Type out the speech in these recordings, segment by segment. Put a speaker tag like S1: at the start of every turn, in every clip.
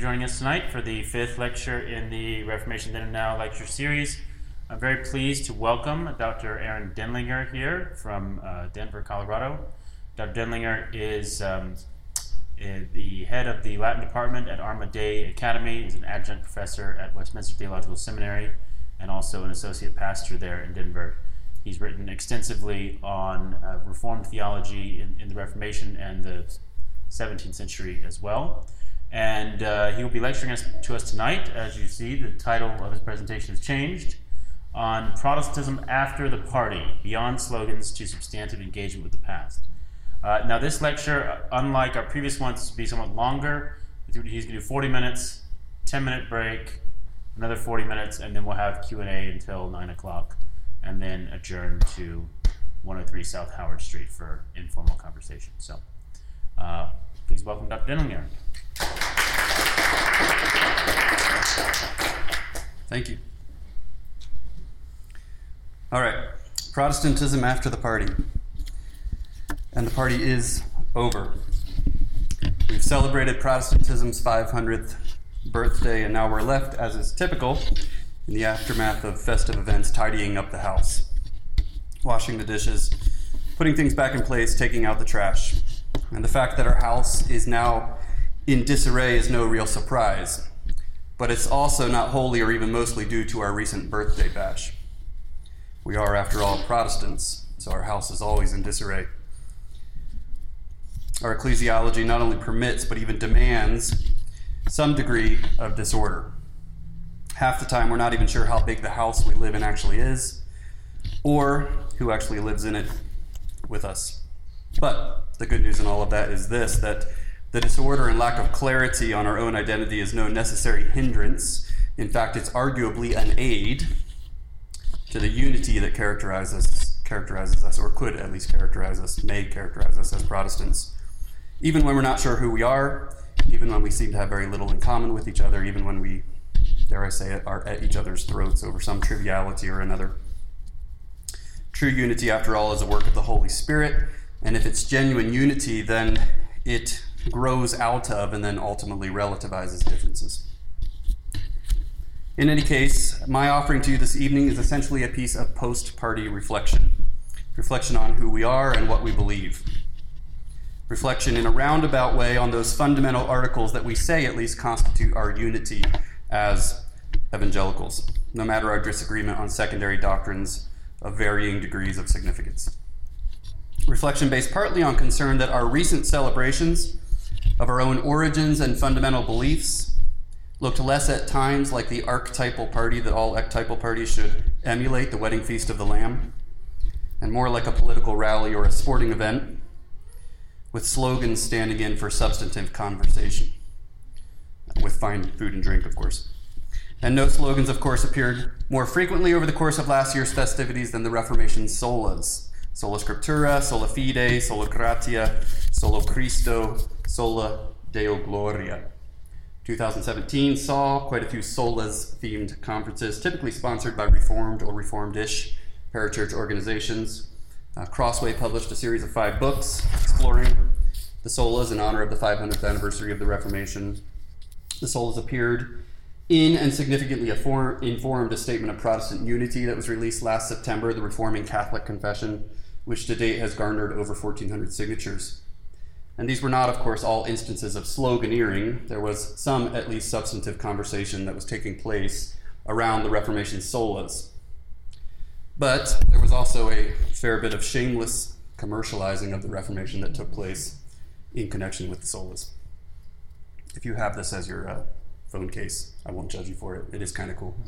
S1: joining us tonight for the fifth lecture in the Reformation Then and Now lecture series. I'm very pleased to welcome Dr. Aaron Denlinger here from Denver, Colorado. Dr. Denlinger is the head of the Latin department at Arma Dei Academy. He's an adjunct professor at Westminster Theological Seminary and also an associate pastor there in Denver. He's written extensively on Reformed theology in the Reformation and the 17th century as well. And he will be lecturing to us tonight. As you see, the title of his presentation has changed, on Protestantism After the Party, Beyond Slogans to Substantive Engagement with the Past. Now this lecture, unlike our previous ones, will be somewhat longer. He's going to do 40 minutes, 10-minute break, another 40 minutes, and then we'll have Q&A until 9 o'clock, and then adjourn to 103 South Howard Street for informal conversation. So please welcome Dr. Denlinger.
S2: Thank you. All right, Protestantism after the party. And the party is over. We've celebrated Protestantism's 500th birthday, and now we're left, as is typical, in the aftermath of festive events, tidying up the house, washing the dishes, putting things back in place, taking out the trash. And the fact that our house is now in disarray is no real surprise, but it's also not wholly or even mostly due to our recent birthday bash. We are, after all, Protestants, so our house is always in disarray. Our ecclesiology not only permits, but even demands some degree of disorder. Half the time, we're not even sure how big the house we live in actually is, or who actually lives in it with us. But the good news in all of that is this, that the disorder and lack of clarity on our own identity is no necessary hindrance. In fact, it's arguably an aid to the unity that characterizes us, or could at least characterize us, may characterize us as Protestants. Even when we're not sure who we are, even when we seem to have very little in common with each other, even when we, dare I say it, are at each other's throats over some triviality or another. True unity, after all, is a work of the Holy Spirit, and if it's genuine unity, then it grows out of and then ultimately relativizes differences. In any case, my offering to you this evening is essentially a piece of post-party reflection on who we are and what we believe. Reflection in a roundabout way on those fundamental articles that we say at least constitute our unity as evangelicals, no matter our disagreement on secondary doctrines of varying degrees of significance. Reflection based partly on concern that our recent celebrations of our own origins and fundamental beliefs looked less at times like the archetypal party that all ectypal parties should emulate, the wedding feast of the Lamb, and more like a political rally or a sporting event with slogans standing in for substantive conversation, with fine food and drink, of course. And no slogans, of course, appeared more frequently over the course of last year's festivities than the Reformation solas. Sola Scriptura, Sola Fide, Sola Gratia, Solo Christo, Sola Deo Gloria. 2017 saw quite a few solas-themed conferences, typically sponsored by Reformed or Reformed-ish parachurch organizations. Crossway published a series of 5 books exploring the solas in honor of the 500th anniversary of the Reformation. The solas appeared in and significantly informed a statement of Protestant unity that was released last September, the Reforming Catholic Confession, which to date has garnered over 1,400 signatures. And these were not, of course, all instances of sloganeering. There was some, at least, substantive conversation that was taking place around the Reformation solas. But there was also a fair bit of shameless commercializing of the Reformation that took place in connection with the solas. If you have this as your phone case, I won't judge you for it. It is kind of cool.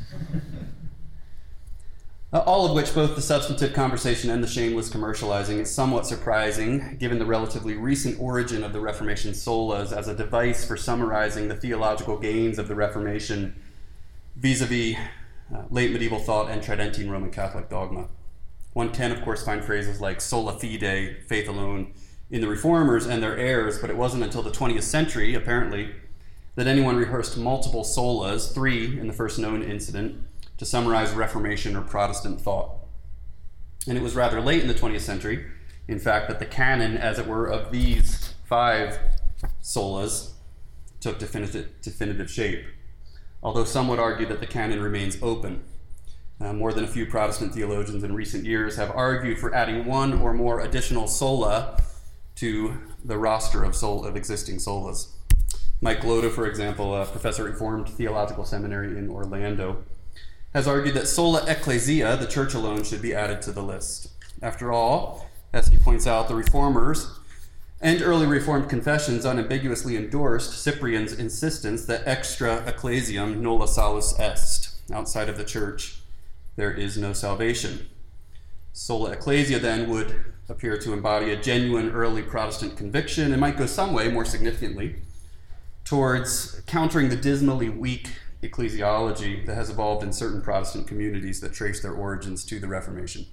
S2: All of which, both the substantive conversation and the shameless commercializing, is somewhat surprising, given the relatively recent origin of the Reformation solas as a device for summarizing the theological gains of the Reformation vis-a-vis late medieval thought and Tridentine Roman Catholic dogma. One can, of course, find phrases like sola fide, faith alone, in the Reformers and their heirs, but it wasn't until the 20th century, apparently, that anyone rehearsed multiple solas, 3 in the first known incident, to summarize Reformation or Protestant thought. And it was rather late in the 20th century, in fact, that the canon, as it were, of these 5 solas took definitive shape, although some would argue that the canon remains open. More than a few Protestant theologians in recent years have argued for adding one or more additional sola to the roster of existing solas. Mike Gloda, for example, a professor at Reformed Theological Seminary in Orlando, has argued that sola ecclesia, the church alone, should be added to the list. After all, as he points out, the Reformers and early Reformed confessions unambiguously endorsed Cyprian's insistence that extra ecclesiam nulla salus est. Outside of the church, there is no salvation. Sola ecclesia, then, would appear to embody a genuine early Protestant conviction and might go some way, more significantly, towards countering the dismally weak ecclesiology that has evolved in certain Protestant communities that trace their origins to the Reformation.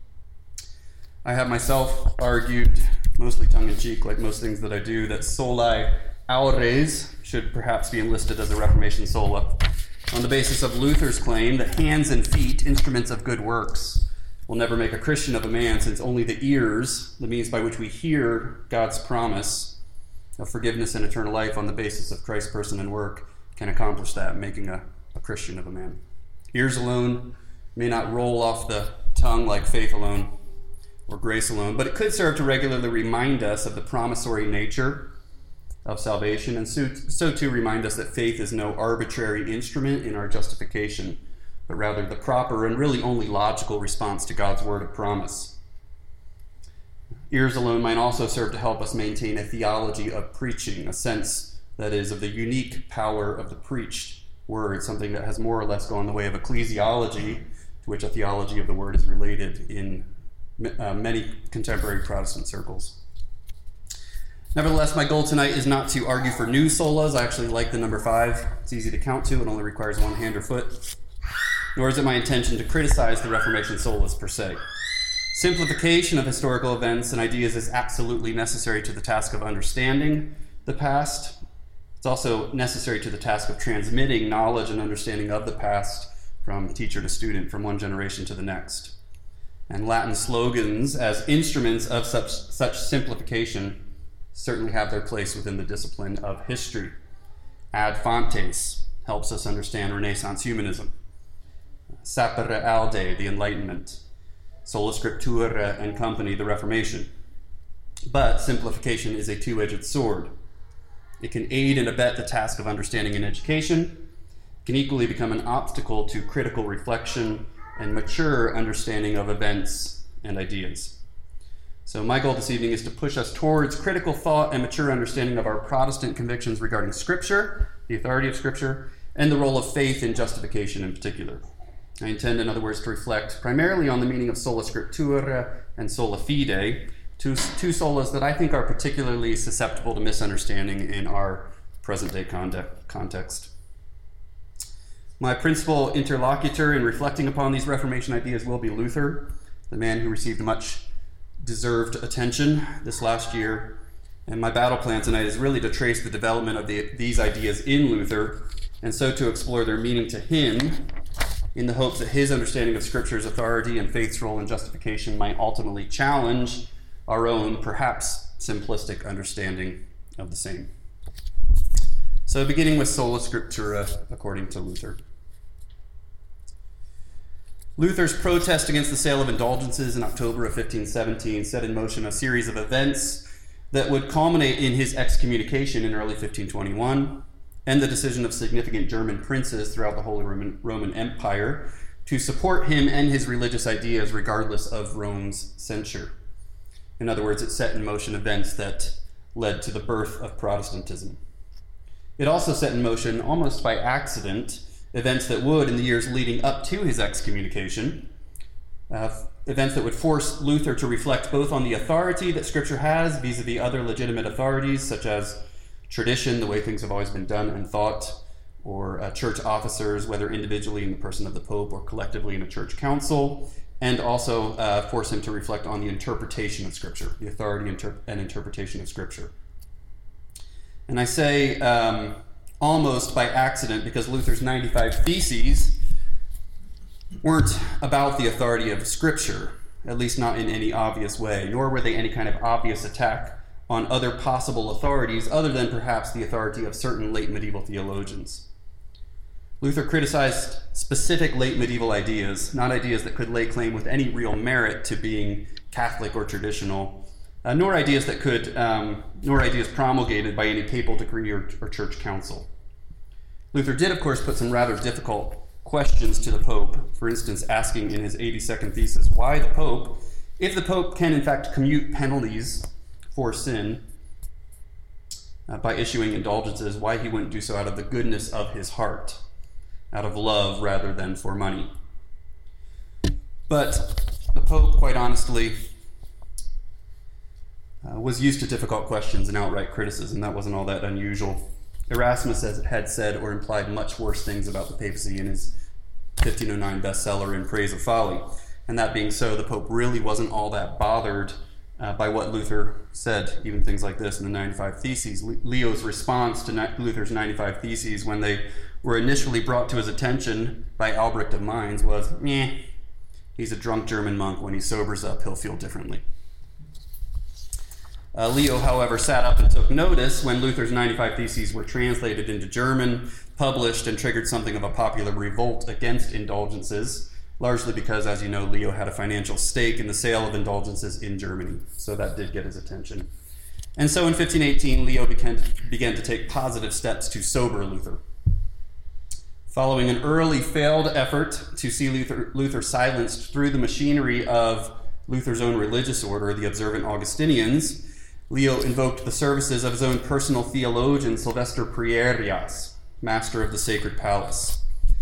S2: I have myself argued, mostly tongue-in-cheek, like most things that I do, that soli aures should perhaps be enlisted as a Reformation sola, on the basis of Luther's claim that hands and feet, instruments of good works, will never make a Christian of a man, since only the ears, the means by which we hear God's promise of forgiveness and eternal life on the basis of Christ's person and work, can accomplish that, making a Christian of a man. Ears alone may not roll off the tongue like faith alone or grace alone, but it could serve to regularly remind us of the promissory nature of salvation, and so too remind us that faith is no arbitrary instrument in our justification, but rather the proper and really only logical response to God's word of promise. Ears alone might also serve to help us maintain a theology of preaching, a sense, that is, of the unique power of the preached word, something that has more or less gone the way of ecclesiology, to which a theology of the word is related in many contemporary Protestant circles. Nevertheless, my goal tonight is not to argue for new solas. I actually like the number 5. It's easy to count to. It only requires one hand or foot. Nor is it my intention to criticize the Reformation solas per se. Simplification of historical events and ideas is absolutely necessary to the task of understanding the past. It's also necessary to the task of transmitting knowledge and understanding of the past from teacher to student, from one generation to the next. And Latin slogans as instruments of such simplification certainly have their place within the discipline of history. Ad fontes helps us understand Renaissance humanism. Sapere aude, the Enlightenment. Sola Scriptura and company, the Reformation. But simplification is a two-edged sword. It can aid and abet the task of understanding and education. It can equally become an obstacle to critical reflection and mature understanding of events and ideas. So my goal this evening is to push us towards critical thought and mature understanding of our Protestant convictions regarding Scripture, the authority of Scripture, and the role of faith in justification in particular. I intend, in other words, to reflect primarily on the meaning of sola scriptura and sola fide, two solas that I think are particularly susceptible to misunderstanding in our present-day context. My principal interlocutor in reflecting upon these Reformation ideas will be Luther, the man who received much deserved attention this last year. And my battle plan tonight is really to trace the development of these ideas in Luther, and so to explore their meaning to him, in the hopes that his understanding of Scripture's authority and faith's role in justification might ultimately challenge our own, perhaps simplistic understanding of the same. So beginning with sola scriptura, according to Luther. Luther's protest against the sale of indulgences in October of 1517 set in motion a series of events that would culminate in his excommunication in early 1521 and the decision of significant German princes throughout the Holy Roman Empire to support him and his religious ideas regardless of Rome's censure. In other words, it set in motion events that led to the birth of Protestantism. It also set in motion, almost by accident, events that would, in the years leading up to his excommunication, events that would force Luther to reflect both on the authority that Scripture has vis-a-vis other legitimate authorities, such as tradition, the way things have always been done and thought, or church officers, whether individually in the person of the Pope or collectively in a church council, and also force him to reflect on the interpretation of Scripture, the authority and interpretation of Scripture. And I say almost by accident because Luther's 95 Theses weren't about the authority of Scripture, at least not in any obvious way, nor were they any kind of obvious attack on other possible authorities other than perhaps the authority of certain late medieval theologians. Luther criticized specific late medieval ideas, not ideas that could lay claim with any real merit to being Catholic or traditional, nor ideas promulgated by any papal decree or church council. Luther did, of course, put some rather difficult questions to the Pope, for instance, asking in his 82nd thesis why the Pope, if the Pope can in fact commute penalties for sin by issuing indulgences, why he wouldn't do so out of the goodness of his heart, out of love rather than for money. But the Pope, quite honestly, was used to difficult questions and outright criticism. That wasn't all that unusual. Erasmus had said or implied much worse things about the papacy in his 1509 bestseller, In Praise of Folly. And that being so, the Pope really wasn't all that bothered by what Luther said, even things like this in the 95 Theses. Leo's response to Luther's 95 Theses when they were initially brought to his attention by Albrecht of Mainz was, he's a drunk German monk. When he sobers up, he'll feel differently. Leo, however, sat up and took notice when Luther's 95 Theses were translated into German, published, and triggered something of a popular revolt against indulgences, largely because, as you know, Leo had a financial stake in the sale of indulgences in Germany, so that did get his attention. And so in 1518, Leo began to take positive steps to sober Luther. Following an early failed effort to see Luther silenced through the machinery of Luther's own religious order, the Observant Augustinians, Leo invoked the services of his own personal theologian, Sylvester Prierias, master of the Sacred Palace.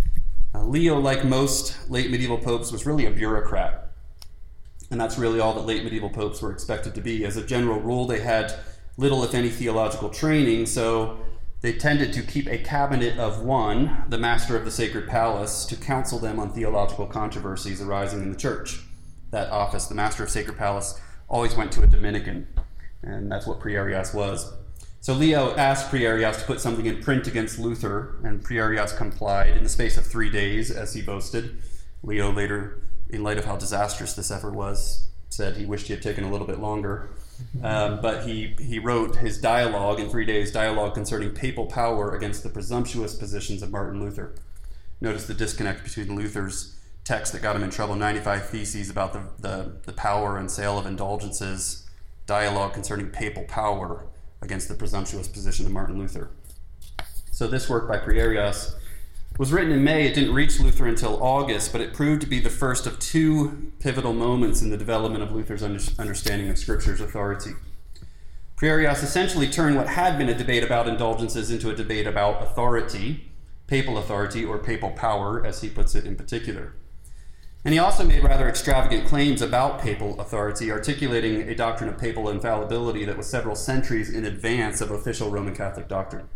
S2: Leo, like most late medieval popes, was really a bureaucrat. And that's really all that late medieval popes were expected to be. As a general rule, they had little, if any, theological training, so they tended to keep a cabinet of one, the master of the Sacred Palace, to counsel them on theological controversies arising in the church. That office, the master of Sacred Palace, always went to a Dominican, and that's what Prierias was. So Leo asked Prierias to put something in print against Luther, and Prierias complied in the space of 3 days, as he boasted. Leo later, in light of how disastrous this effort was, said he wished he had taken a little bit longer. But he wrote his dialogue in 3 days, dialogue concerning papal power against the presumptuous positions of Martin Luther. Notice the disconnect between Luther's text that got him in trouble, 95 Theses about the power and sale of indulgences, dialogue concerning papal power against the presumptuous position of Martin Luther. So this work by Prierias was written in May. It didn't reach Luther until August, but it proved to be the first of two pivotal moments in the development of Luther's understanding of Scripture's authority. Prierias essentially turned what had been a debate about indulgences into a debate about authority, papal authority, or papal power, as he puts it in particular. And he also made rather extravagant claims about papal authority, articulating a doctrine of papal infallibility that was several centuries in advance of official Roman Catholic doctrine.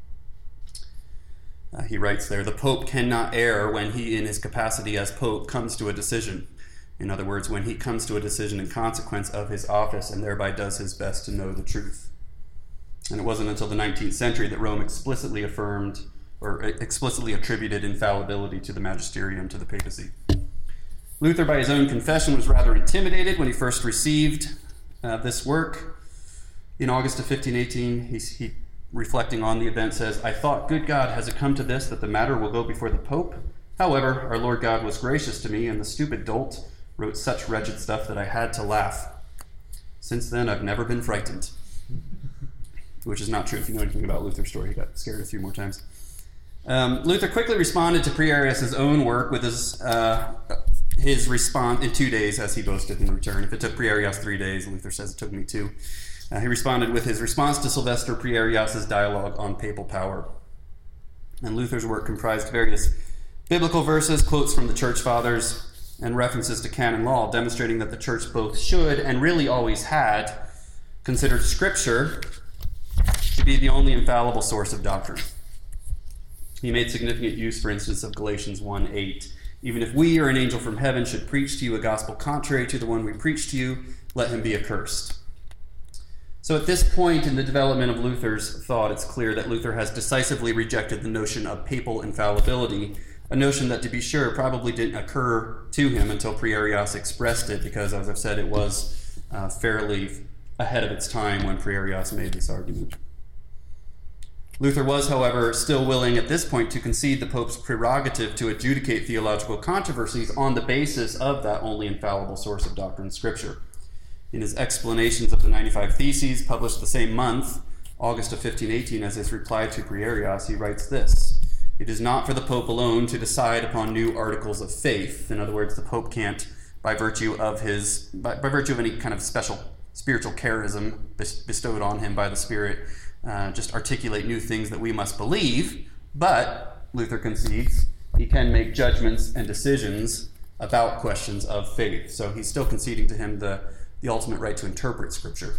S2: He writes there, the Pope cannot err when he, in his capacity as Pope, comes to a decision. In other words, when he comes to a decision in consequence of his office and thereby does his best to know the truth. And it wasn't until the 19th century that Rome explicitly affirmed or explicitly attributed infallibility to the magisterium, to the papacy. Luther, by his own confession, was rather intimidated when he first received this work. In August of 1518, he reflecting on the event, says, I thought, good God, has it come to this, that the matter will go before the Pope? However, our Lord God was gracious to me, and the stupid dolt wrote such wretched stuff that I had to laugh. Since then, I've never been frightened. Which is not true. If you know anything about Luther's story, he got scared a few more times. Luther quickly responded to Prierias' own work with his response in 2 days, as he boasted in return. If it took Prierias 3 days, Luther says it took me 2. He responded with his response to Sylvester Prierias' dialogue on papal power. And Luther's work comprised various biblical verses, quotes from the Church Fathers, and references to canon law, demonstrating that the Church both should, and really always had, considered Scripture to be the only infallible source of doctrine. He made significant use, for instance, of Galatians 1:8. Even if we or an angel from heaven should preach to you a gospel contrary to the one we preach to you, let him be accursed. So at this point in the development of Luther's thought, it's clear that Luther has decisively rejected the notion of papal infallibility, a notion that, to be sure, probably didn't occur to him until Prierias expressed it, because, as I've said, it was fairly ahead of its time when Prierias made this argument. Luther was, however, still willing at this point to concede the Pope's prerogative to adjudicate theological controversies on the basis of that only infallible source of doctrine, Scripture. In his explanations of the 95 Theses, published the same month, August of 1518, as his reply to Prierias, he writes this: "It is not for the Pope alone to decide upon new articles of faith." In other words, the Pope can't, by virtue of any kind of special spiritual charism bestowed on him by the Spirit, just articulate new things that we must believe. But, Luther concedes, he can make judgments and decisions about questions of faith. So he's still conceding to him the ultimate right to interpret Scripture.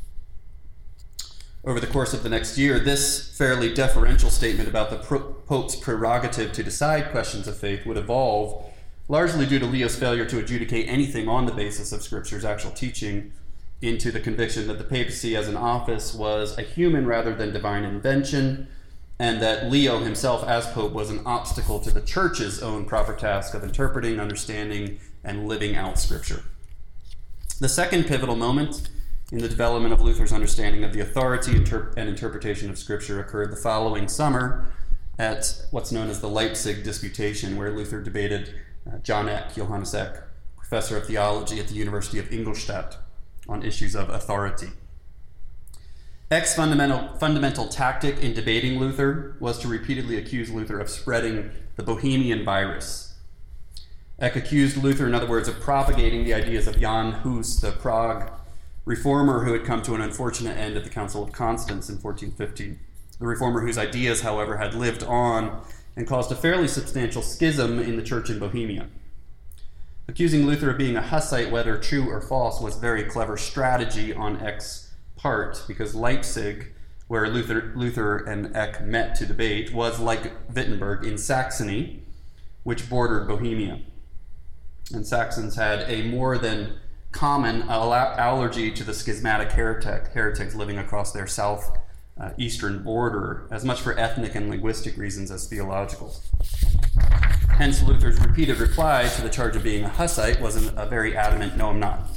S2: Over the course of the next year, this fairly deferential statement about the Pope's prerogative to decide questions of faith would evolve, largely due to Leo's failure to adjudicate anything on the basis of Scripture's actual teaching, into the conviction that the papacy as an office was a human rather than divine invention, and that Leo himself as Pope was an obstacle to the Church's own proper task of interpreting, understanding, and living out Scripture. The second pivotal moment in the development of Luther's understanding of the authority and interpretation of Scripture occurred the following summer at what's known as the Leipzig Disputation, where Luther debated John Eck, Johannes Eck, professor of theology at the University of Ingolstadt, on issues of authority. Eck's fundamental tactic in debating Luther was to repeatedly accuse Luther of spreading the Bohemian virus. Eck accused Luther, in other words, of propagating the ideas of Jan Hus, the Prague reformer who had come to an unfortunate end at the Council of Constance in 1415. The reformer whose ideas, however, had lived on and caused a fairly substantial schism in the church in Bohemia. Accusing Luther of being a Hussite, whether true or false, was very clever strategy on Eck's part, because Leipzig, where Luther and Eck met to debate, was like Wittenberg in Saxony, which bordered Bohemia. And Saxons had a more than common allergy to the schismatic heretics living across their southeastern border, as much for ethnic and linguistic reasons as theological. Hence, Luther's repeated reply to the charge of being a Hussite was a very adamant, "No, I'm not."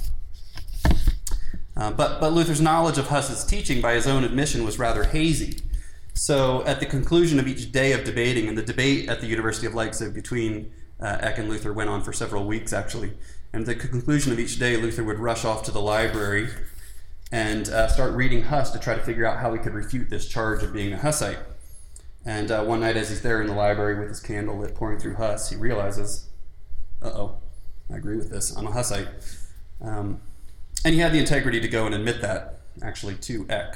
S2: But Luther's knowledge of Huss's teaching, by his own admission, was rather hazy. So at the conclusion of each day of debating, and the debate at the University of Leipzig between Eck and Luther went on for several weeks, actually, and at the conclusion of each day, Luther would rush off to the library and start reading Huss to try to figure out how he could refute this charge of being a Hussite. And one night as he's there in the library with his candle lit pouring through Huss, he realizes, I agree with this, I'm a Hussite. And he had the integrity to go and admit that, actually, to Eck.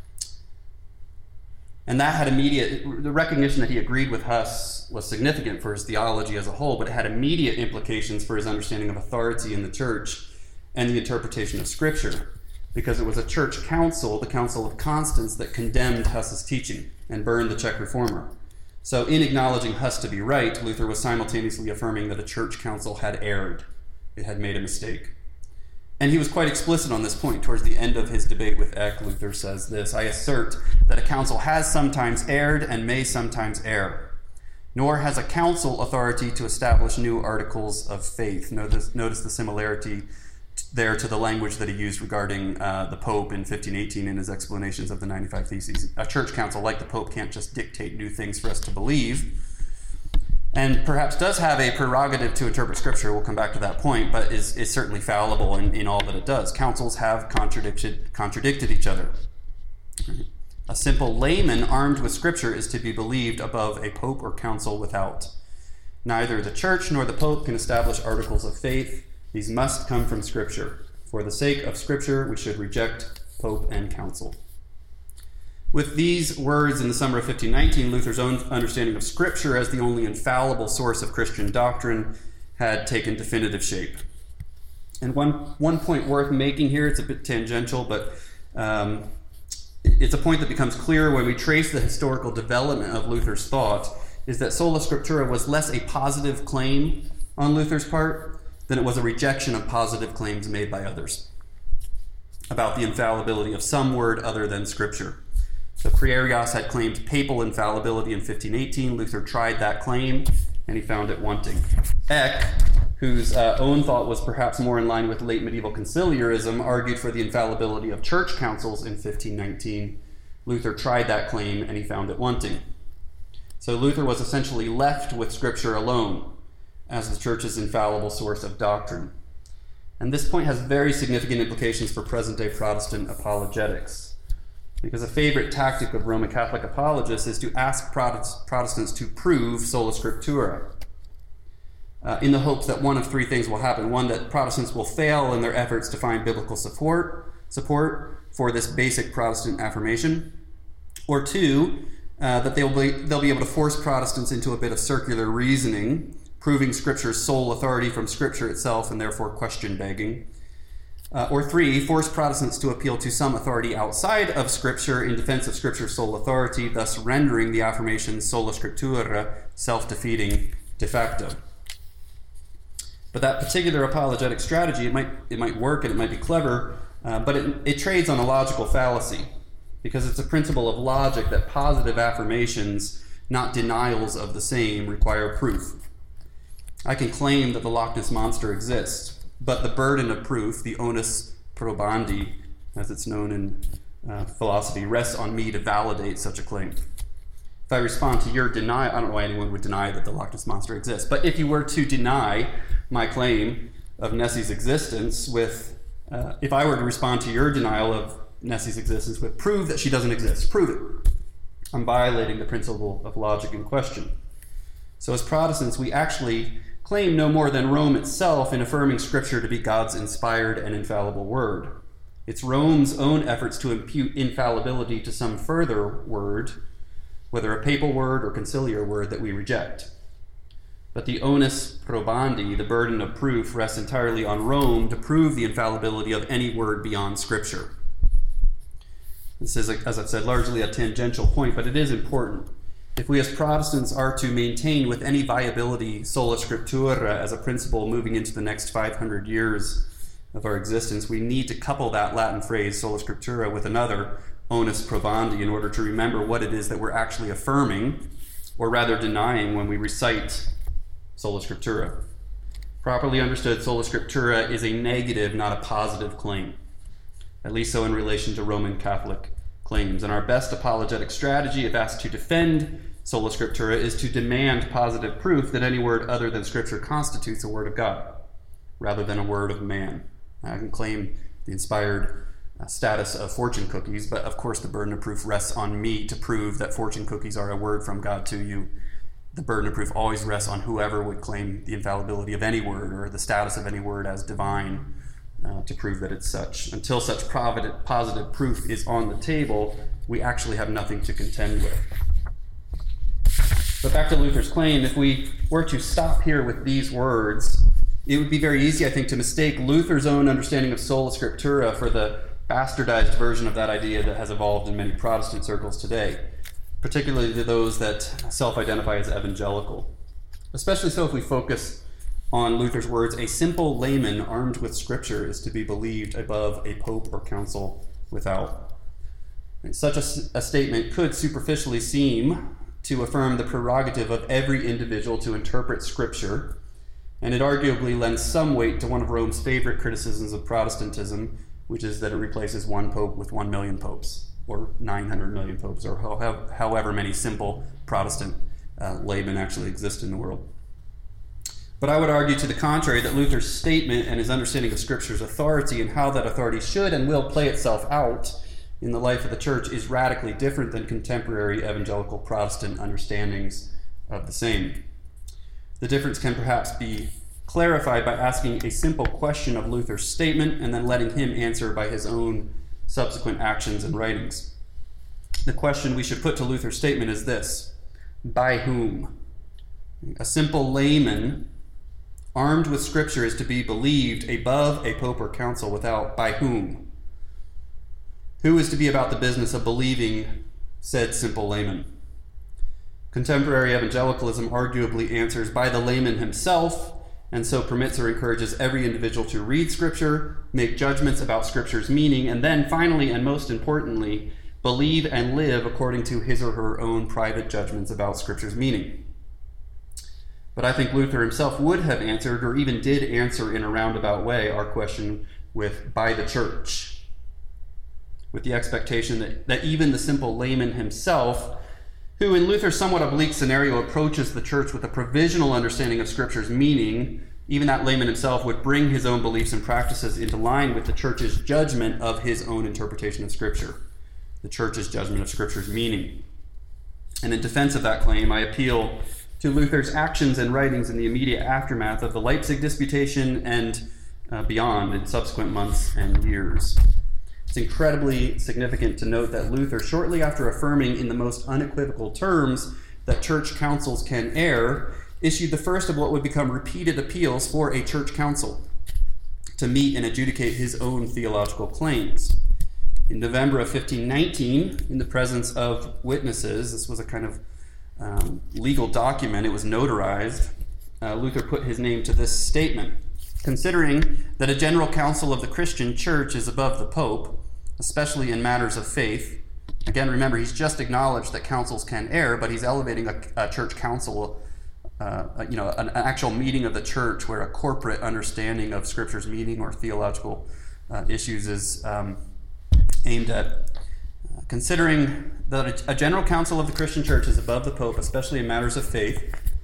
S2: And that had the recognition that he agreed with Huss was significant for his theology as a whole, but it had immediate implications for his understanding of authority in the church and the interpretation of Scripture, because it was a church council, the Council of Constance, that condemned Huss's teaching and burned the Czech reformer. So in acknowledging Huss to be right, Luther was simultaneously affirming that a church council had erred. It had made a mistake. And he was quite explicit on this point. Towards the end of his debate with Eck, Luther says this: "I assert that a council has sometimes erred and may sometimes err. Nor has a council authority to establish new articles of faith." Notice the similarity there to the language that he used regarding the Pope in 1518 in his explanations of the 95 Theses. A church council like the Pope can't just dictate new things for us to believe, and perhaps does have a prerogative to interpret Scripture. We'll come back to that point, but is certainly fallible in all that it does. Councils have contradicted each other. A simple layman armed with Scripture is to be believed above a Pope or council without. Neither the Church nor the Pope can establish articles of faith. These must come from Scripture. For the sake of Scripture, we should reject Pope and council. With these words in the summer of 1519, Luther's own understanding of Scripture as the only infallible source of Christian doctrine had taken definitive shape. And one point worth making here, it's a bit tangential, but it's a point that becomes clearer when we trace the historical development of Luther's thought, is that sola scriptura was less a positive claim on Luther's part than it was a rejection of positive claims made by others about the infallibility of some word other than Scripture. So Prierias had claimed papal infallibility in 1518. Luther tried that claim, and he found it wanting. Eck, whose own thought was perhaps more in line with late medieval conciliarism, argued for the infallibility of church councils in 1519. Luther tried that claim and he found it wanting. So Luther was essentially left with Scripture alone as the church's infallible source of doctrine. And this point has very significant implications for present-day Protestant apologetics, because a favorite tactic of Roman Catholic apologists is to ask Protestants to prove sola scriptura, in the hopes that one of three things will happen. One, that Protestants will fail in their efforts to find biblical support for this basic Protestant affirmation. Or two, that they'll be able to force Protestants into a bit of circular reasoning, proving Scripture's sole authority from Scripture itself and therefore question begging. Or three, force Protestants to appeal to some authority outside of Scripture in defense of Scripture's sole authority, thus rendering the affirmation sola scriptura self-defeating de facto. But that particular apologetic strategy, it might work and it might be clever, but it trades on a logical fallacy, because it's a principle of logic that positive affirmations, not denials of the same, require proof. I can claim that the Loch Ness Monster exists, but the burden of proof, the onus probandi, as it's known in philosophy, rests on me to validate such a claim. If I respond to your denial, I don't know why anyone would deny that the Loch Ness Monster exists, but if you were to deny my claim of Nessie's existence with, if I were to respond to your denial of Nessie's existence with prove that she doesn't exist, prove it, I'm violating the principle of logic in question. So as Protestants, we actually claim no more than Rome itself in affirming Scripture to be God's inspired and infallible word. It's Rome's own efforts to impute infallibility to some further word, whether a papal word or conciliar word, that we reject. But the onus probandi, the burden of proof, rests entirely on Rome to prove the infallibility of any word beyond Scripture. This is, as I've said, largely a tangential point, but it is important. If we as Protestants are to maintain with any viability sola scriptura as a principle moving into the next 500 years of our existence, we need to couple that Latin phrase, sola scriptura, with another, onus probandi, in order to remember what it is that we're actually affirming, or rather denying, when we recite sola scriptura. Properly understood, sola scriptura is a negative, not a positive claim, at least so in relation to Roman Catholic claims. And our best apologetic strategy, if asked to defend sola scriptura, is to demand positive proof that any word other than Scripture constitutes a word of God, rather than a word of man. I can claim the inspired status of fortune cookies, but of course the burden of proof rests on me to prove that fortune cookies are a word from God to you. The burden of proof always rests on whoever would claim the infallibility of any word or the status of any word as divine, to prove that it's such. Until such positive proof is on the table, we actually have nothing to contend with. But back to Luther's claim, if we were to stop here with these words, it would be very easy, I think, to mistake Luther's own understanding of sola scriptura for the bastardized version of that idea that has evolved in many Protestant circles today, particularly to those that self-identify as evangelical. Especially so if we focus on Luther's words, a simple layman armed with Scripture is to be believed above a pope or council without. And such a statement could superficially seem to affirm the prerogative of every individual to interpret Scripture, and it arguably lends some weight to one of Rome's favorite criticisms of Protestantism, which is that it replaces one pope with 1 million popes, or 900 million popes, or however many simple Protestant laymen actually exist in the world. But I would argue to the contrary that Luther's statement and his understanding of Scripture's authority and how that authority should and will play itself out in the life of the church is radically different than contemporary evangelical Protestant understandings of the same. The difference can perhaps be clarified by asking a simple question of Luther's statement and then letting him answer by his own subsequent actions and writings. The question we should put to Luther's statement is this: by whom? A simple layman armed with Scripture is to be believed above a pope or council without. By whom? Who is to be about the business of believing said simple layman? Contemporary evangelicalism arguably answers by the layman himself, and so permits or encourages every individual to read Scripture, make judgments about Scripture's meaning, and then finally and most importantly, believe and live according to his or her own private judgments about Scripture's meaning. But I think Luther himself would have answered, or even did answer in a roundabout way, our question with "by the church," with the expectation that even the simple layman himself, who in Luther's somewhat oblique scenario approaches the church with a provisional understanding of Scripture's meaning, even that layman himself would bring his own beliefs and practices into line with the church's judgment of his own interpretation of Scripture, the church's judgment of Scripture's meaning. And in defense of that claim, I appeal to Luther's actions and writings in the immediate aftermath of the Leipzig Disputation and beyond in subsequent months and years. It's incredibly significant to note that Luther, shortly after affirming in the most unequivocal terms that church councils can err, issued the first of what would become repeated appeals for a church council to meet and adjudicate his own theological claims. In November of 1519, in the presence of witnesses, this was a kind of legal document, it was notarized, Luther put his name to this statement: "Considering that a general council of the Christian church is above the Pope, especially in matters of faith," again, remember, he's just acknowledged that councils can err, but he's elevating a church council, an actual meeting of the church where a corporate understanding of Scripture's meaning or theological issues is aimed at. Considering that a general council of the Christian church is above the Pope, especially in matters of faith,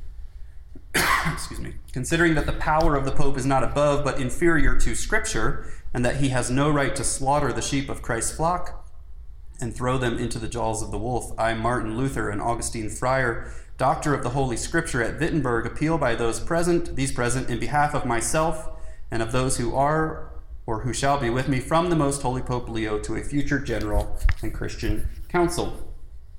S2: excuse me, considering that the power of the Pope is not above but inferior to Scripture, and that he has no right to slaughter the sheep of Christ's flock and throw them into the jaws of the wolf, I, Martin Luther, an Augustine friar, doctor of the Holy Scripture at Wittenberg, appeal by these present, in behalf of myself and of those who are or who shall be with me from the most holy Pope Leo to a future general and Christian council.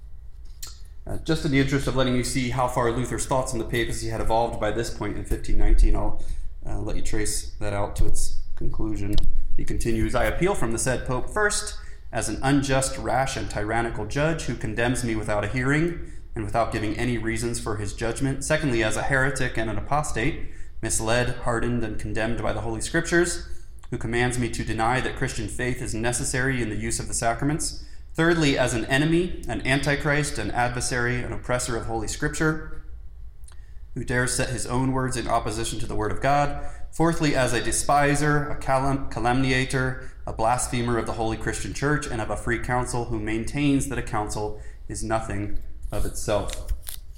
S2: Just in the interest of letting you see how far Luther's thoughts on the papacy had evolved by this point in 1519, I'll let you trace that out to its conclusion. He continues, "I appeal from the said Pope first, as an unjust, rash, and tyrannical judge who condemns me without a hearing and without giving any reasons for his judgment. Secondly, as a heretic and an apostate, misled, hardened, and condemned by the Holy Scriptures, who commands me to deny that Christian faith is necessary in the use of the sacraments. Thirdly, as an enemy, an antichrist, an adversary, an oppressor of Holy Scripture, who dares set his own words in opposition to the Word of God. Fourthly, as a despiser, a calumniator, a blasphemer of the Holy Christian Church and of a free council, who maintains that a council is nothing of itself."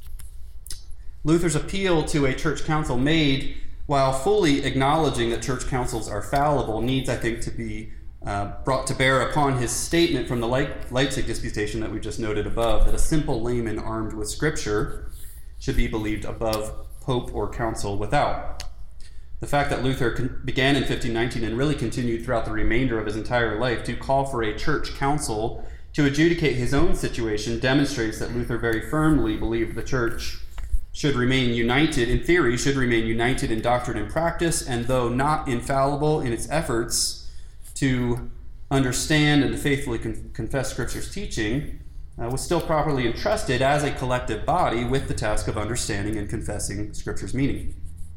S2: Luther's appeal to a church council made while fully acknowledging that church councils are fallible needs, I think, to be brought to bear upon his statement from the Leipzig Disputation that we just noted above, that a simple layman armed with Scripture should be believed above pope or council without. The fact that Luther began in 1519 and really continued throughout the remainder of his entire life to call for a church council to adjudicate his own situation demonstrates that Luther very firmly believed the church should remain united, in theory, should remain united in doctrine and practice, and though not infallible in its efforts to understand and to faithfully confess Scripture's teaching, was still properly entrusted as a collective body with the task of understanding and confessing Scripture's meaning.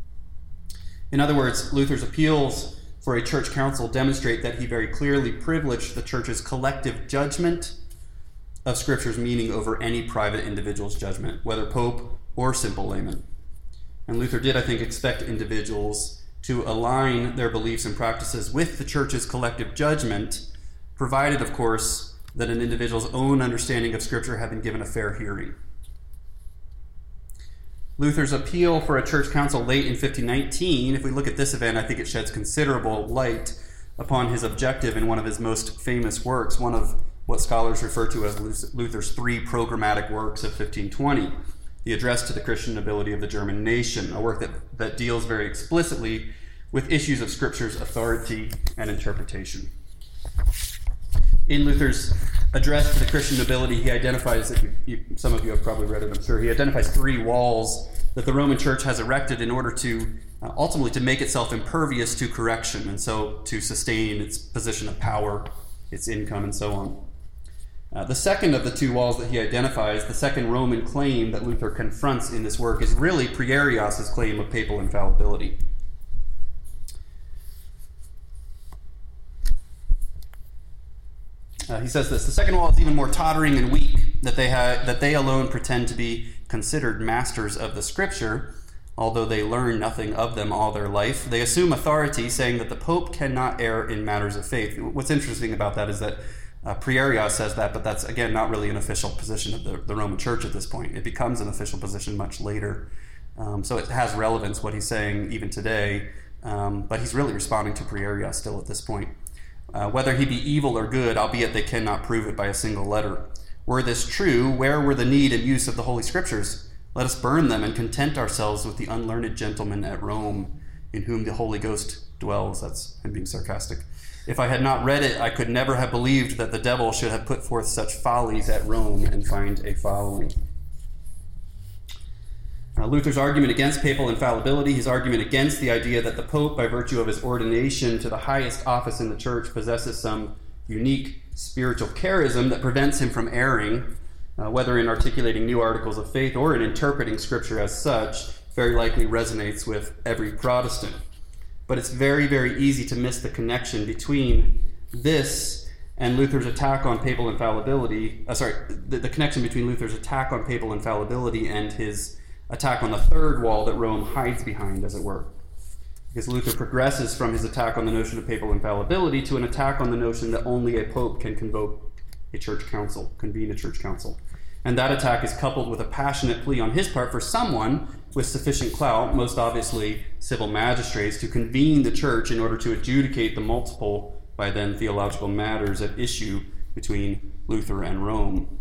S2: In other words, Luther's appeals for a church council demonstrate that he very clearly privileged the church's collective judgment of Scripture's meaning over any private individual's judgment, whether pope or simple layman. And Luther did, I think, expect individuals to align their beliefs and practices with the church's collective judgment, provided, of course, that an individual's own understanding of Scripture had been given a fair hearing. Luther's appeal for a church council late in 1519, if we look at this event, I think it sheds considerable light upon his objective in one of his most famous works, one of what scholars refer to as Luther's three programmatic works of 1520. The Address to the Christian Nobility of the German Nation, a work that deals very explicitly with issues of Scripture's authority and interpretation. In Luther's Address to the Christian Nobility, he identifies, some of you have probably read it, I'm sure, he identifies three walls that the Roman Church has erected in order to ultimately to make itself impervious to correction, and so to sustain its position of power, its income, and so on. The second of the two walls that he identifies, the second Roman claim that Luther confronts in this work, is really Prierias' claim of papal infallibility. He says this: the second wall is even more tottering and weak, that they alone pretend to be considered masters of the Scripture, although they learn nothing of them all their life. They assume authority, saying that the Pope cannot err in matters of faith. What's interesting about that is that Prierios says that, but that's, again, not really an official position of the Roman Church at this point. It becomes an official position much later. So it has relevance, what he's saying even today, but he's really responding to Prierios still at this point. Whether he be evil or good, albeit they cannot prove it by a single letter. Were this true, where were the need and use of the Holy Scriptures? Let us burn them and content ourselves with the unlearned gentleman at Rome, in whom the Holy Ghost dwells. That's him being sarcastic. If I had not read it, I could never have believed that the devil should have put forth such follies at Rome and find a following. Luther's argument against papal infallibility, his argument against the idea that the Pope, by virtue of his ordination to the highest office in the Church, possesses some unique spiritual charism that prevents him from erring, whether in articulating new articles of faith or in interpreting Scripture as such, very likely resonates with every Protestant. But it's very, very easy to miss the connection between this and Luther's attack on papal infallibility. The connection between Luther's attack on papal infallibility and his attack on the third wall that Rome hides behind, as it were. Because Luther progresses from his attack on the notion of papal infallibility to an attack on the notion that only a pope can convene a church council. And that attack is coupled with a passionate plea on his part for someone with sufficient clout, most obviously civil magistrates, to convene the church in order to adjudicate the multiple, by then, theological matters at issue between Luther and Rome.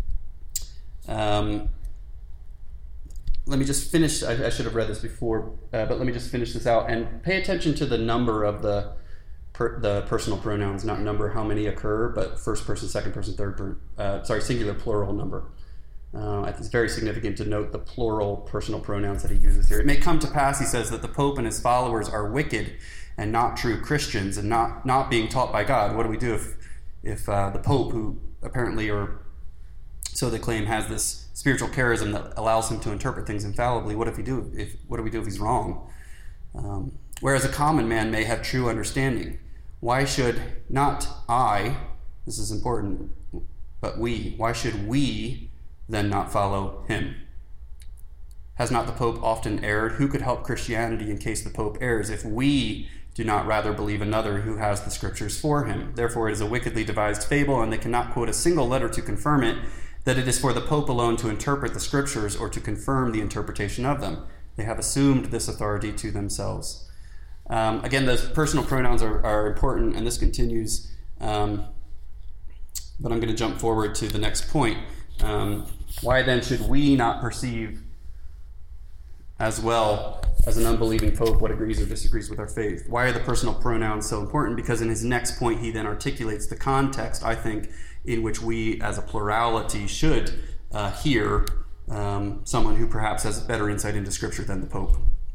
S2: Let me just finish. I should have read this before, but let me just finish this out and pay attention to the number of the personal pronouns, not number how many occur, but first person, second person, singular plural number. I think it's very significant to note the plural personal pronouns that he uses here. It may come to pass, he says, that the Pope and his followers are wicked and not true Christians and not being taught by God. What do we do if the Pope, who apparently, or so they claim, has this spiritual charism that allows him to interpret things infallibly? What do we do if he's wrong? Whereas a common man may have true understanding. Why should not I, this is important, but why should we then not follow him? Has not the Pope often erred? Who could help Christianity in case the Pope errs if we do not rather believe another who has the Scriptures for him? Therefore it is a wickedly devised fable, and they cannot quote a single letter to confirm it, that it is for the Pope alone to interpret the Scriptures or to confirm the interpretation of them. They have assumed this authority to themselves. Again, those personal pronouns are important, and this continues, but I'm going to jump forward to the next point. Why then should we not perceive as well as an unbelieving Pope what agrees or disagrees with our faith? Why are the personal pronouns so important? Because in his next point, he then articulates the context, I think, in which we as a plurality should hear someone who perhaps has better insight into Scripture than the Pope.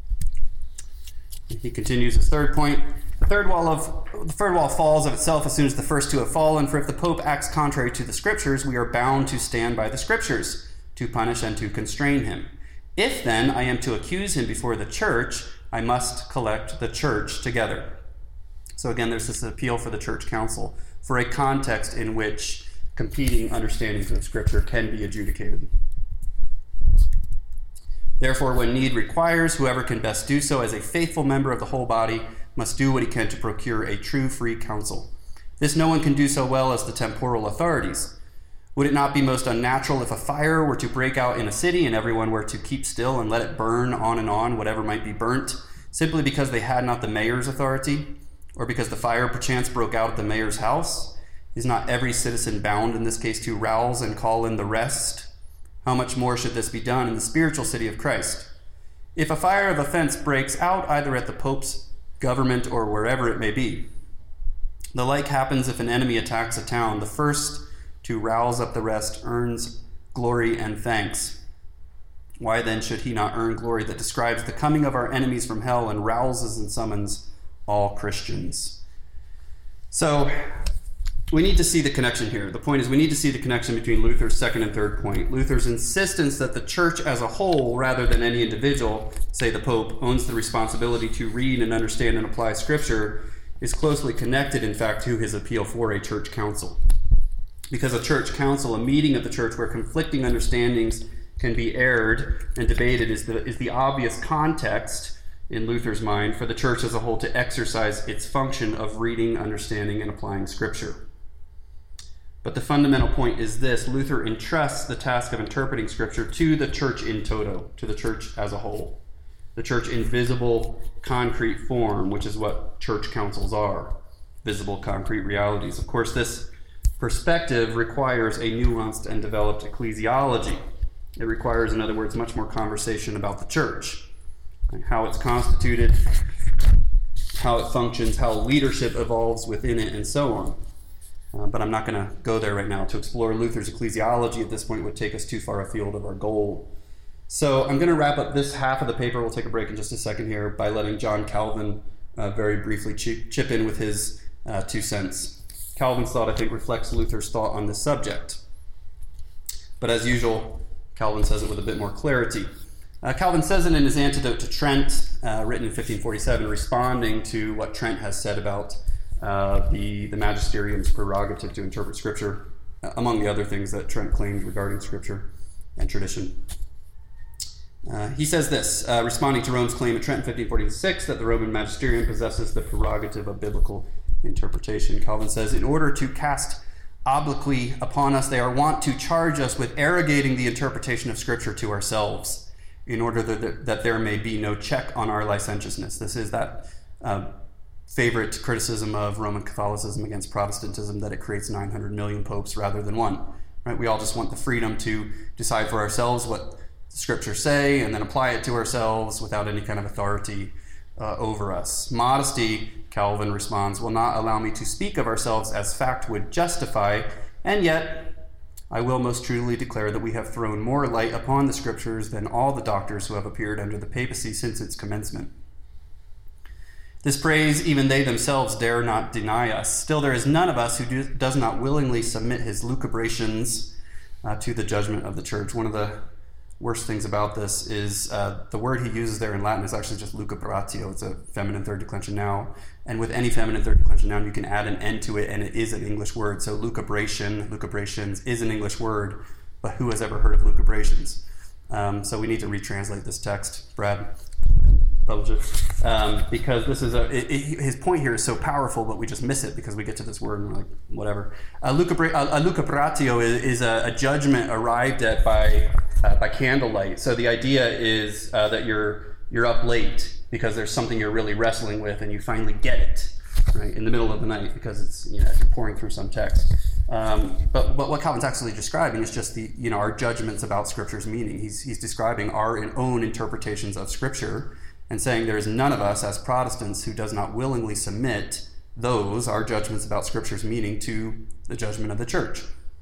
S2: He continues his third point. The third wall falls of itself as soon as the first two have fallen, for if the Pope acts contrary to the Scriptures, we are bound to stand by the Scriptures, to punish and to constrain him. If then I am to accuse him before the church, I must collect the church together. So again, there's this appeal for the church council, for a context in which competing understandings of Scripture can be adjudicated. Therefore, when need requires, whoever can best do so as a faithful member of the whole body must do what he can to procure a true free council. This no one can do so well as the temporal authorities. Would it not be most unnatural if a fire were to break out in a city and everyone were to keep still and let it burn on, whatever might be burnt, simply because they had not the mayor's authority, or because the fire perchance broke out at the mayor's house? Is not every citizen bound in this case to rouse and call in the rest? How much more should this be done in the spiritual city of Christ? If a fire of offense breaks out either at the Pope's government or wherever it may be, the like happens if an enemy attacks a town. The first to rouse up the rest earns glory and thanks. Why then should he not earn glory that describes the coming of our enemies from hell and rouses and summons all Christians? So we need to see the connection here. The point is, we need to see the connection between Luther's second and third point. Luther's insistence that the church as a whole, rather than any individual, say the Pope, owns the responsibility to read and understand and apply Scripture is closely connected, in fact, to his appeal for a church council. Because a church council, a meeting of the church where conflicting understandings can be aired and debated is the obvious context in Luther's mind for the church as a whole to exercise its function of reading, understanding, and applying Scripture. But the fundamental point is this: Luther entrusts the task of interpreting Scripture to the church in toto, to the church as a whole. The church in visible, concrete form, which is what church councils are, visible, concrete realities. Of course, this perspective requires a nuanced and developed ecclesiology. It requires, in other words, much more conversation about the church, how it's constituted, how it functions, how leadership evolves within it, and so on. But I'm not going to go there right now. To explore Luther's ecclesiology at this point would take us too far afield of our goal. So I'm going to wrap up this half of the paper. We'll take a break in just a second here by letting John Calvin very briefly chip in with his 2 cents. Calvin's thought, I think, reflects Luther's thought on this subject. But as usual, Calvin says it with a bit more clarity. Calvin says it in his Antidote to Trent, written in 1547, responding to what Trent has said about the magisterium's prerogative to interpret Scripture, among the other things that Trent claimed regarding Scripture and tradition. He says this, responding to Rome's claim at Trent in 1546 that the Roman magisterium possesses the prerogative of biblical interpretation. Calvin says, in order to cast obloquy upon us, they are wont to charge us with arrogating the interpretation of Scripture to ourselves, in order that there may be no check on our licentiousness. This is that favorite criticism of Roman Catholicism against Protestantism, that it creates 900 million popes rather than one. Right? We all just want the freedom to decide for ourselves what Scripture say and then apply it to ourselves without any kind of authority over us. Modesty, Calvin responds, will not allow me to speak of ourselves as fact would justify, and yet I will most truly declare that we have thrown more light upon the Scriptures than all the doctors who have appeared under the papacy since its commencement. This praise even they themselves dare not deny us. Still there is none of us who does not willingly submit his lucubrations to the judgment of the church. One of the worst things about this is the word he uses there in Latin is actually just lucubratio. It's a feminine third declension noun. And with any feminine third declension noun, you can add an N to it, and it is an English word. So lucubrations is an English word, but who has ever heard of lucubrations? So we need to retranslate this text, Brad, publisher, because this is his point here is so powerful, but we just miss it because we get to this word and we're like, whatever. A lucubratio is a judgment arrived at by candlelight. So the idea is that you're up late because there's something you're really wrestling with, and you finally get it, right, in the middle of the night because it's you're pouring through some text. But what Calvin's actually describing is just our judgments about Scripture's meaning. He's describing our own interpretations of Scripture and saying there is none of us as Protestants who does not willingly submit our judgments about Scripture's meaning, to the judgment of the church.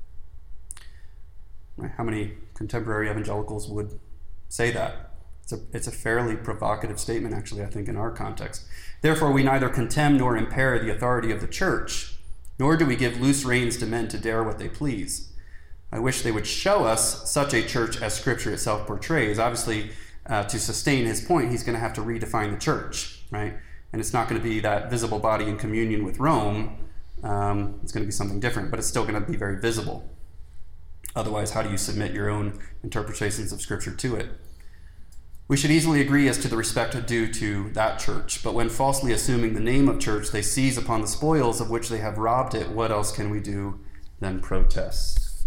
S2: Right? How many contemporary evangelicals would say that? It's a fairly provocative statement, actually, I think, in our context. Therefore, we neither contemn nor impair the authority of the church, nor do we give loose reins to men to dare what they please. I wish they would show us such a church as Scripture itself portrays. Obviously, to sustain his point, he's going to have to redefine the church, right? And it's not going to be that visible body in communion with Rome. It's going to be something different, but it's still going to be very visible. Otherwise, how do you submit your own interpretations of Scripture to it? We should easily agree as to the respect due to that church, but when falsely assuming the name of church, they seize upon the spoils of which they have robbed it, what else can we do than protest?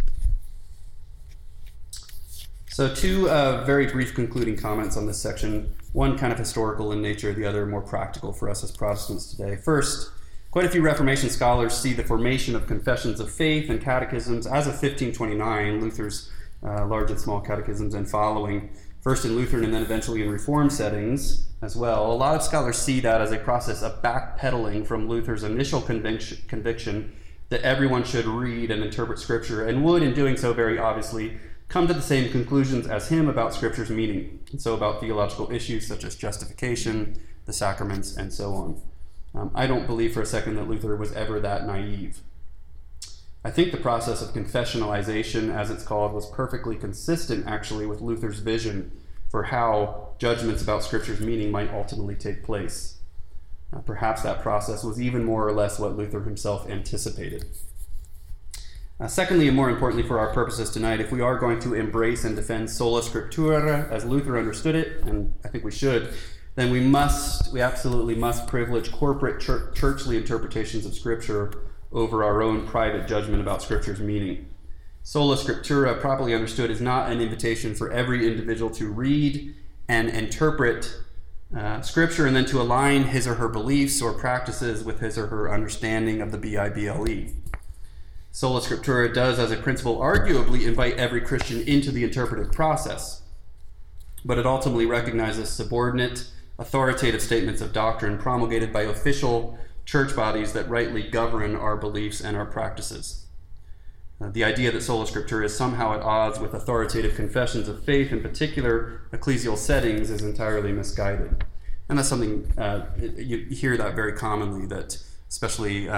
S2: So 2 very brief concluding comments on this section, one kind of historical in nature, the other more practical for us as Protestants today. First, quite a few Reformation scholars see the formation of confessions of faith and catechisms as of 1529, Luther's large and small catechisms and following, first in Lutheran and then eventually in Reformed settings as well. A lot of scholars see that as a process of backpedaling from Luther's initial conviction that everyone should read and interpret Scripture, and would, in doing so, very obviously, come to the same conclusions as him about Scripture's meaning, and so about theological issues such as justification, the sacraments, and so on. I don't believe for a second that Luther was ever that naive. I think the process of confessionalization, as it's called, was perfectly consistent, actually, with Luther's vision for how judgments about Scripture's meaning might ultimately take place. Perhaps that process was even more or less what Luther himself anticipated. Secondly, and more importantly for our purposes tonight, if we are going to embrace and defend sola scriptura as Luther understood it, and I think we should, then we absolutely must privilege corporate churchly interpretations of Scripture over our own private judgment about Scripture's meaning. Sola scriptura, properly understood, is not an invitation for every individual to read and interpret Scripture and then to align his or her beliefs or practices with his or her understanding of the Bible. Sola scriptura does, as a principle, arguably invite every Christian into the interpretive process, but it ultimately recognizes subordinate, authoritative statements of doctrine promulgated by official church bodies that rightly govern our beliefs and our practices. The idea that sola scriptura is somehow at odds with authoritative confessions of faith, in particular ecclesial settings, is entirely misguided. And that's something, you hear that very commonly, that especially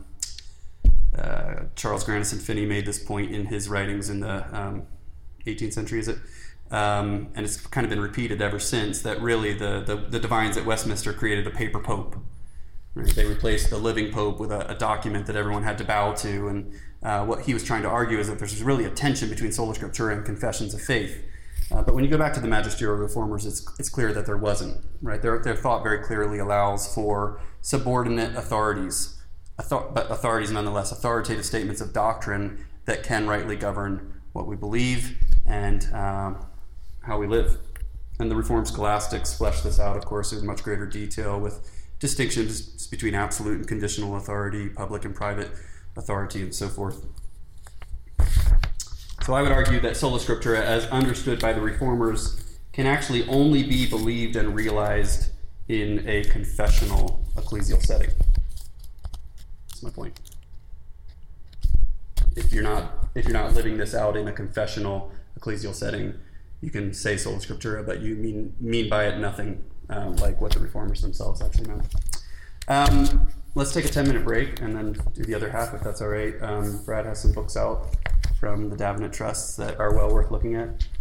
S2: Charles Grandison Finney made this point in his writings in the 18th century, is it? And it's kind of been repeated ever since, that really the divines at Westminster created a paper pope. Right? They replaced the living pope with a document that everyone had to bow to, and what he was trying to argue is that there's really a tension between sola scriptura and confessions of faith. But when you go back to the magisterial reformers, it's clear that there wasn't. Right? Their thought very clearly allows for subordinate authorities, but authorities nonetheless, authoritative statements of doctrine that can rightly govern what we believe and how we live. And the Reformed scholastics flesh this out, of course, in much greater detail with distinctions between absolute and conditional authority, public and private authority, and so forth. So I would argue that sola scriptura, as understood by the Reformers, can actually only be believed and realized in a confessional ecclesial setting. That's my point. If you're not living this out in a confessional ecclesial setting, you can say sola scriptura, but you mean by it nothing like what the Reformers themselves actually meant. Let's take a 10-minute break and then do the other half, if that's all right. Brad has some books out from the Davenant Trusts that are well worth looking at.